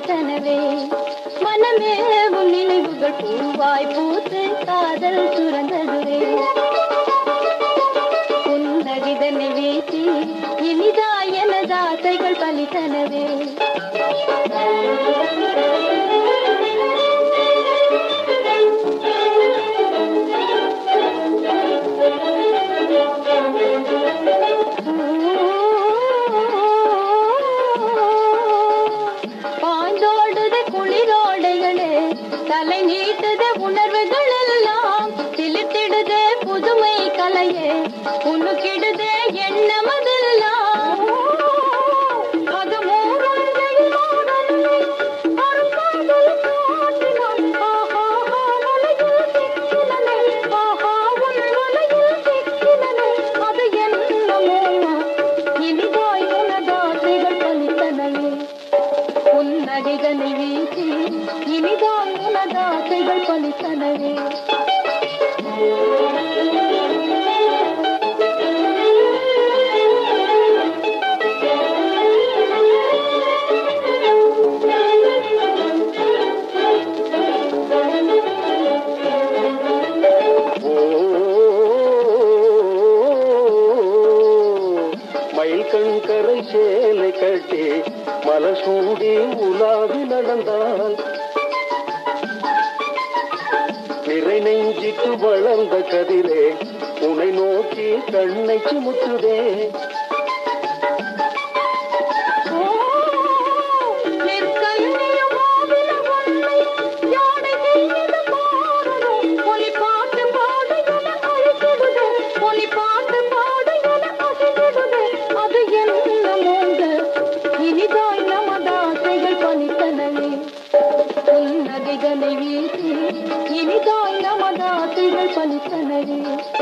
பலித்தனவே மனமேவும் நினைவுகள் பூவாய் பூத்து காதல் சுரந்ததுவே புன்னகிதனை வீசி இனிதாய் எனது ஆசைகள் பலித்தனவே தலை நீட்டுத உணர்வுகள் எல்லாம் சிலித்திடுதே புதுமை கலையே உனக்கிடுதே எண்ணமதெல்லாம் அது அது என்னமோ இனிதாய் உனதாசைகள் பலித்தனவே புன்னகைதனை வீசி இனிதாய் உனதாசைகள் பலித்தனவே மயில் கண்கரை சேலை கட்டி மலசூடி உலாவி நடந்தால் நிறை நெஞ்சிட்டு வளர்ந்த கதிரே உனை நோக்கி கண்ணை சுமுத்துதே இனிதாய் நமதாசைகள் பலித்தனவே புன்னகைதனை வீசி இனிதாய் நமதாசைகள் பலித்தனவே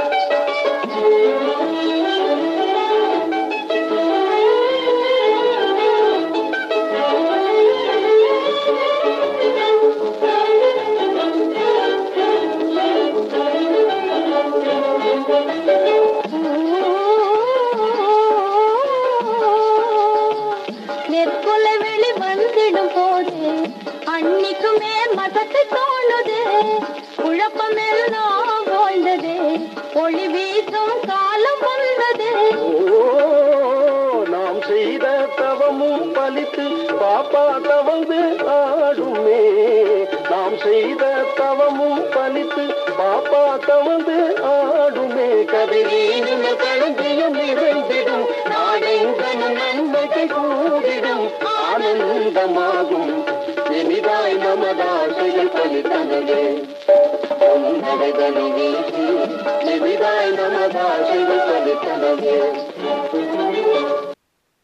நெற்கொலை வெளி வந்திடும் போது அன்னிக்குமே மதத்து தோணுதே குழப்பமெல்லாம் வாழ்ந்ததே ஒளி வீசும் காலம் வந்ததே நாம் செய்த தவமும் பலித்து பாப்பா தவந்து ஆடுமே நாம் செய்த தவமும் பலித்து பாப்பா தவந்து ஆடுமே கதிரீன களஞ்சியம் நிறைந்திடும் நாடெங்கனும் நன்மைக்கு கூடிடும் ஆனந்தமாகும் இனிதாய் நமதாசைகள் பலித்தனவே பொன்னடைதனை வீசி இனிதாய் நமதாசைகள் பலித்தனவே